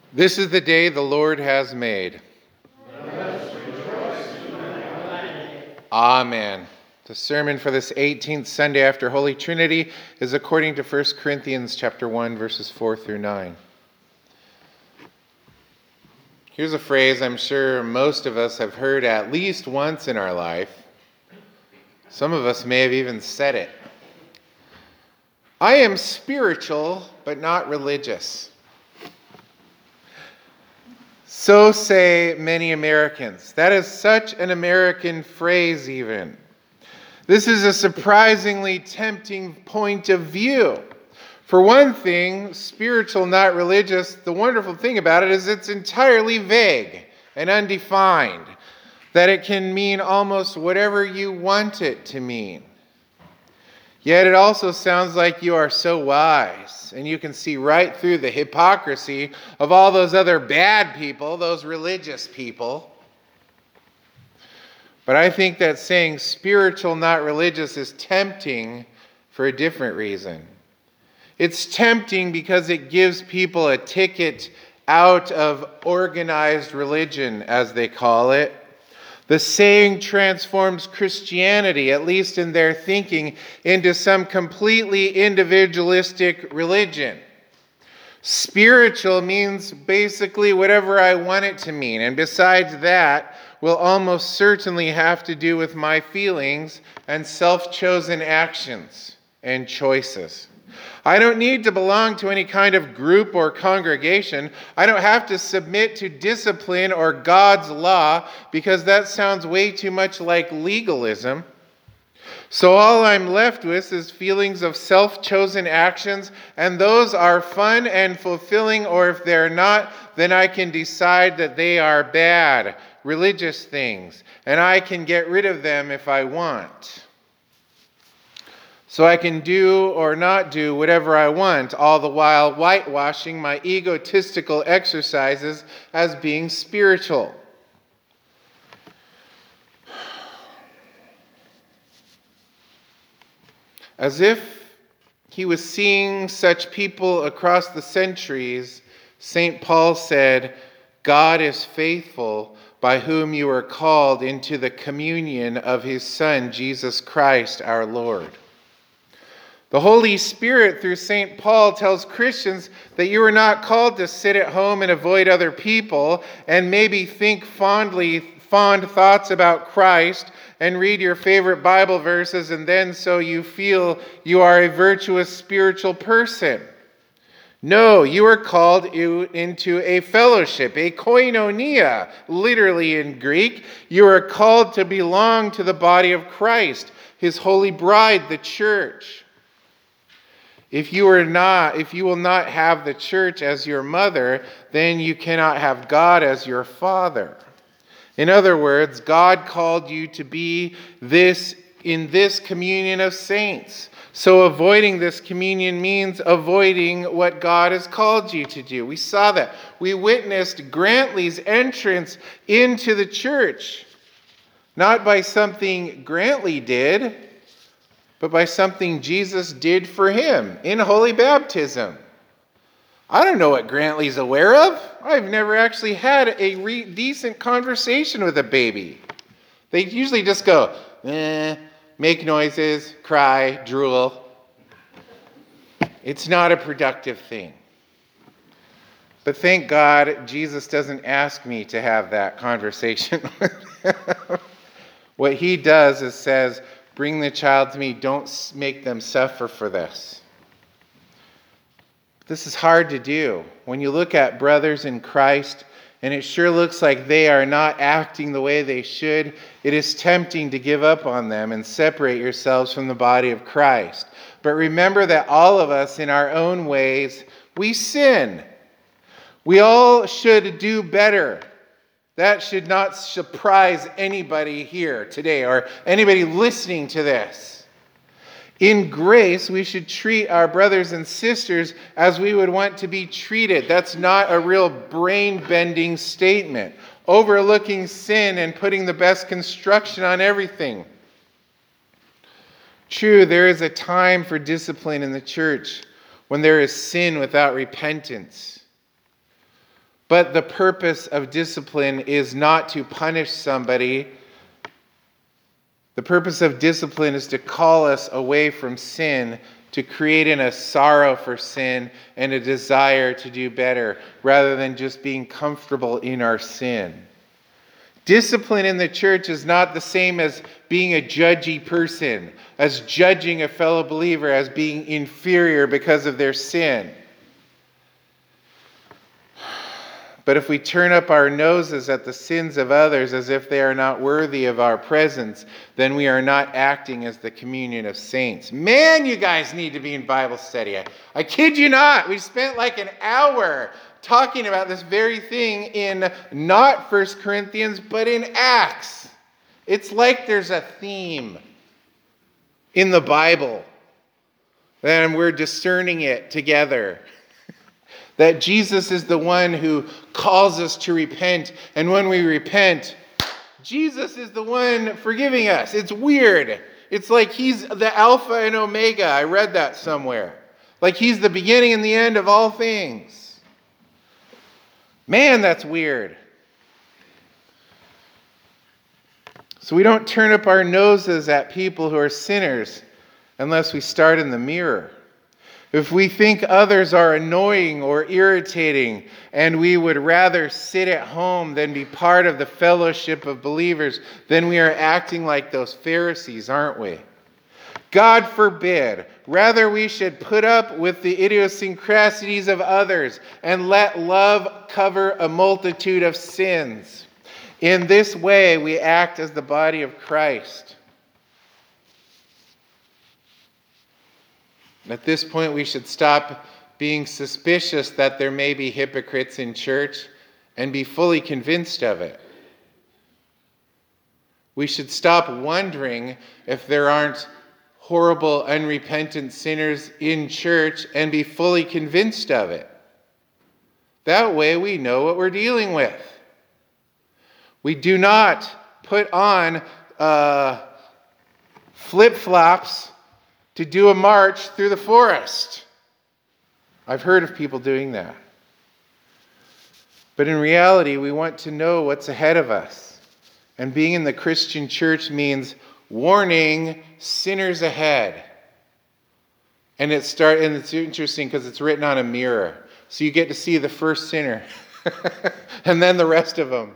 This is the day the Lord has made. Let us rejoice and be glad in it. Amen. The sermon for this 18th Sunday after Holy Trinity is according to 1 Corinthians chapter 1, verses 4 through 9. Here's a phrase I'm sure most of us have heard at least once in our life. Some of us may have even said it. I am spiritual, but not religious. So say many Americans. That is such an American phrase even. This is a surprisingly tempting point of view. For one thing, spiritual, not religious, the wonderful thing about it is it's entirely vague and undefined, that it can mean almost whatever you want it to mean. Yet it also sounds like you are so wise, and you can see right through the hypocrisy of all those other bad people, those religious people. But I think that saying spiritual, not religious, is tempting for a different reason. It's tempting because it gives people a ticket out of organized religion, as they call it. The saying transforms Christianity, at least in their thinking, into some completely individualistic religion. Spiritual means basically whatever I want it to mean, and besides that, will almost certainly have to do with my feelings and self-chosen actions and choices. I don't need to belong to any kind of group or congregation. I don't have to submit to discipline or God's law because that sounds way too much like legalism. So all I'm left with is feelings of self-chosen actions, and those are fun and fulfilling, or if they're not, then I can decide that they are bad, religious things, and I can get rid of them if I want. So I can do or not do whatever I want, all the while whitewashing my egotistical exercises as being spiritual. As if he was seeing such people across the centuries, St. Paul said, God is faithful, by whom you are called into the communion of his Son, Jesus Christ our Lord. The Holy Spirit, through St. Paul, tells Christians that you are not called to sit at home and avoid other people and maybe think fond thoughts about Christ and read your favorite Bible verses, and then so you feel you are a virtuous spiritual person. No, you are called into a fellowship, a koinonia, literally in Greek. You are called to belong to the body of Christ, his holy bride, the church. If you will not have the church as your mother, then you cannot have God as your father. In other words, God called you to be in this communion of saints. So avoiding this communion means avoiding what God has called you to do. We saw that. We witnessed Grantley's entrance into the church, not by something Grantley did, but by something Jesus did for him in holy baptism. I don't know what Grantley's aware of. I've never actually had a decent conversation with a baby. They usually just go, make noises, cry, drool. It's not a productive thing. But thank God Jesus doesn't ask me to have that conversation with him. What he does is says, bring the child to me. Don't make them suffer for this. This is hard to do. When you look at brothers in Christ, and it sure looks like they are not acting the way they should, it is tempting to give up on them and separate yourselves from the body of Christ. But remember that all of us, in our own ways, we sin. We all should do better. That should not surprise anybody here today or anybody listening to this. In grace, we should treat our brothers and sisters as we would want to be treated. That's not a real brain-bending statement. Overlooking sin and putting the best construction on everything. True, there is a time for discipline in the church when there is sin without repentance. But the purpose of discipline is not to punish somebody. The purpose of discipline is to call us away from sin, to create in us sorrow for sin and a desire to do better, rather than just being comfortable in our sin. Discipline in the church is not the same as being a judgy person, as judging a fellow believer as being inferior because of their sin. But if we turn up our noses at the sins of others as if they are not worthy of our presence, then we are not acting as the communion of saints. Man, you guys need to be in Bible study. I kid you not. We spent like an hour talking about this very thing in not 1 Corinthians, but in Acts. It's like there's a theme in the Bible, and we're discerning it together. That Jesus is the one who calls us to repent, and when we repent, Jesus is the one forgiving us. It's weird. It's like he's the Alpha and Omega. I read that somewhere. Like he's the beginning and the end of all things. Man, that's weird. So we don't turn up our noses at people who are sinners unless we start in the mirror. If we think others are annoying or irritating, and we would rather sit at home than be part of the fellowship of believers, then we are acting like those Pharisees, aren't we? God forbid. Rather, we should put up with the idiosyncrasies of others and let love cover a multitude of sins. In this way, we act as the body of Christ. At this point, we should stop being suspicious that there may be hypocrites in church and be fully convinced of it. We should stop wondering if there aren't horrible, unrepentant sinners in church and be fully convinced of it. That way we know what we're dealing with. We do not put on flip-flops to do a march through the forest. I've heard of people doing that. But in reality, we want to know what's ahead of us. And being in the Christian church means warning sinners ahead. And it's interesting because it's written on a mirror. So you get to see the first sinner and then the rest of them.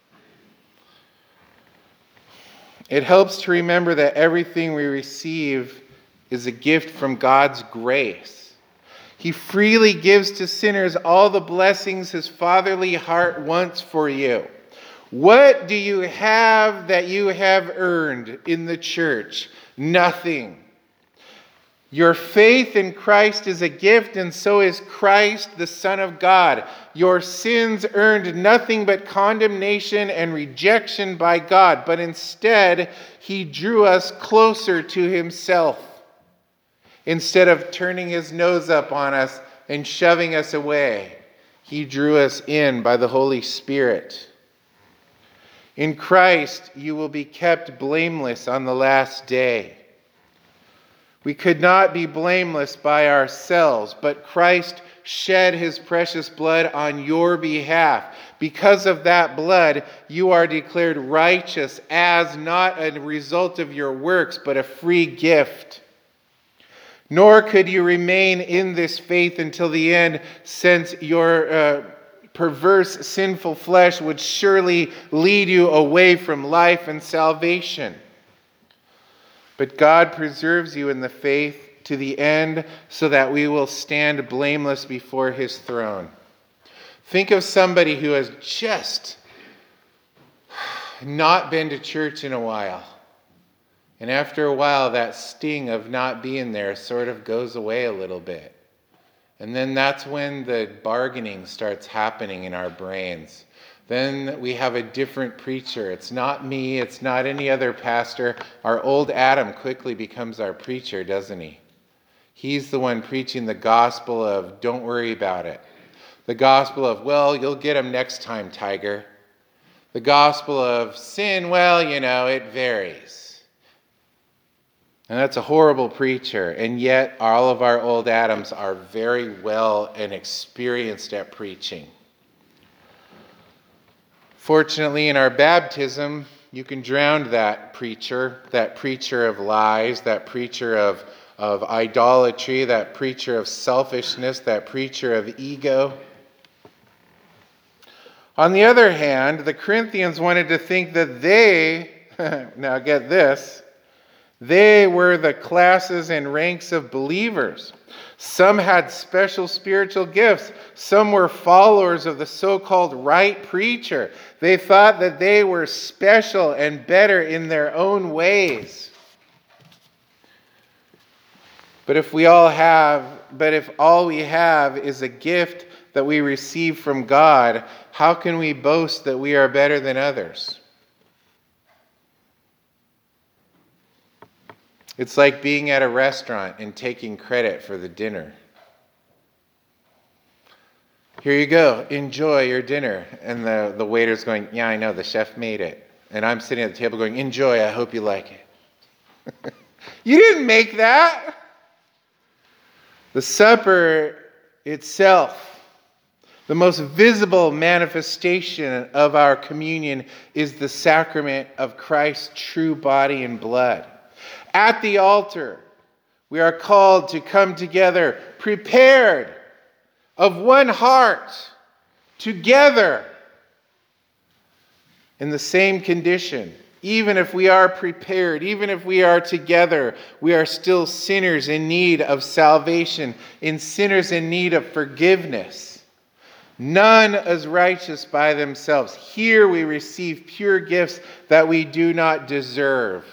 It helps to remember that everything we receive is a gift from God's grace. He freely gives to sinners all the blessings his fatherly heart wants for you. What do you have that you have earned in the church? Nothing. Your faith in Christ is a gift, and so is Christ, the Son of God. Your sins earned nothing but condemnation and rejection by God, but instead, he drew us closer to himself. Instead of turning his nose up on us and shoving us away, he drew us in by the Holy Spirit. In Christ, you will be kept blameless on the last day. We could not be blameless by ourselves, but Christ shed his precious blood on your behalf. Because of that blood, you are declared righteous as not a result of your works, but a free gift. Nor could you remain in this faith until the end, since your perverse, sinful flesh would surely lead you away from life and salvation. But God preserves you in the faith to the end so that we will stand blameless before his throne. Think of somebody who has just not been to church in a while. And after a while, that sting of not being there sort of goes away a little bit. And then that's when the bargaining starts happening in our brains. Then we have a different preacher. It's not me. It's not any other pastor. Our old Adam quickly becomes our preacher, doesn't he? He's the one preaching the gospel of don't worry about it. The gospel of, well, you'll get him next time, Tiger. The gospel of sin, well, it varies. And that's a horrible preacher. And yet all of our old Adams are very well and experienced at preaching. Fortunately, in our baptism, you can drown that preacher of lies, that preacher of idolatry, that preacher of selfishness, that preacher of ego. On the other hand, the Corinthians wanted to think that they, now get this, they were the classes and ranks of believers. Some had special spiritual gifts. Some were followers of the so-called right preacher. They thought that they were special and better in their own ways. But if all we have is a gift that we receive from God, how can we boast that we are better than others? It's like being at a restaurant and taking credit for the dinner. Here you go, enjoy your dinner. And the waiter's going, yeah, I know, the chef made it. And I'm sitting at the table going, enjoy, I hope you like it. You didn't make that. The supper itself, the most visible manifestation of our communion, is the sacrament of Christ's true body and blood. At the altar, we are called to come together, prepared, of one heart, together, in the same condition. Even if we are prepared, even if we are together, we are still sinners in need of salvation, sinners in need of forgiveness. None is righteous by themselves. Here we receive pure gifts that we do not deserve.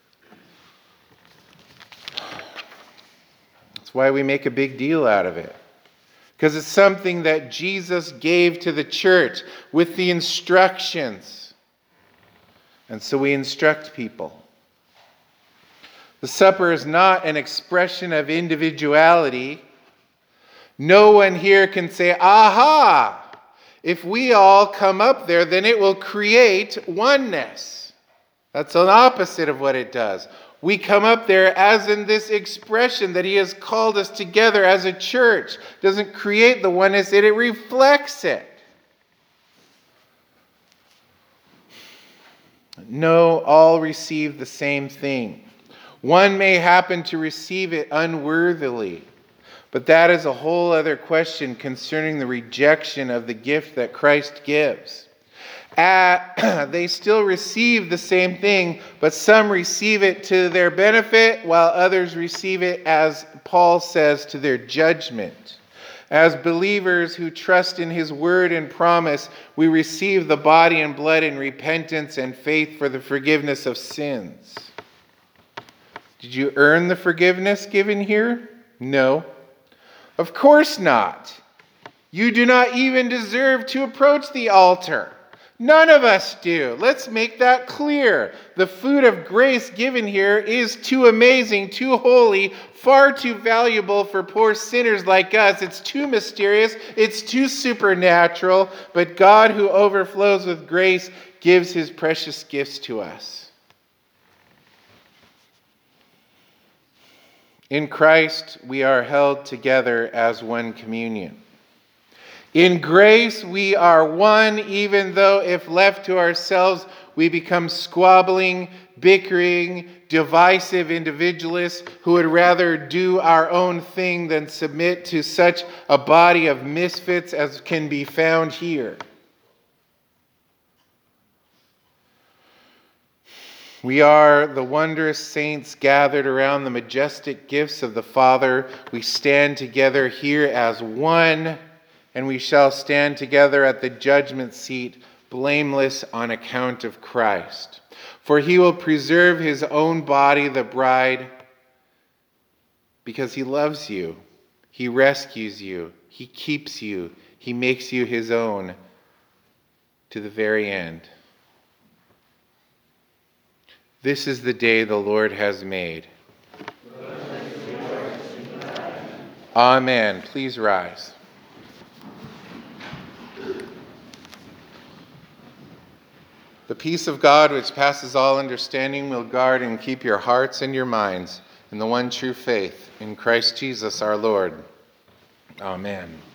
That's why we make a big deal out of it. Because it's something that Jesus gave to the church with the instructions. And so we instruct people. The supper is not an expression of individuality. No one here can say, aha, if we all come up there, then it will create oneness. That's an opposite of what it does. We come up there as in this expression that he has called us together as a church. It doesn't create the oneness, it reflects it. No, all receive the same thing. One may happen to receive it unworthily, but that is a whole other question concerning the rejection of the gift that Christ gives. They still receive the same thing, but some receive it to their benefit, while others receive it, as Paul says, to their judgment. As believers who trust in his word and promise, we receive the body and blood in repentance and faith for the forgiveness of sins. Did you earn the forgiveness given here? No. Of course not. You do not even deserve to approach the altar. None of us do. Let's make that clear. The food of grace given here is too amazing, too holy, far too valuable for poor sinners like us. It's too mysterious. It's too supernatural. But God, who overflows with grace, gives his precious gifts to us. In Christ, we are held together as one communion. In grace, we are one, even though if left to ourselves, we become squabbling, bickering, divisive individualists who would rather do our own thing than submit to such a body of misfits as can be found here. We are the wondrous saints gathered around the majestic gifts of the Father. We stand together here as one, and we shall stand together at the judgment seat, blameless on account of Christ. For he will preserve his own body, the bride, because he loves you. He rescues you. He keeps you. He makes you his own to the very end. This is the day the Lord has made. Amen. Please rise. The peace of God, which passes all understanding, will guard and keep your hearts and your minds in the one true faith, in Christ Jesus our Lord. Amen.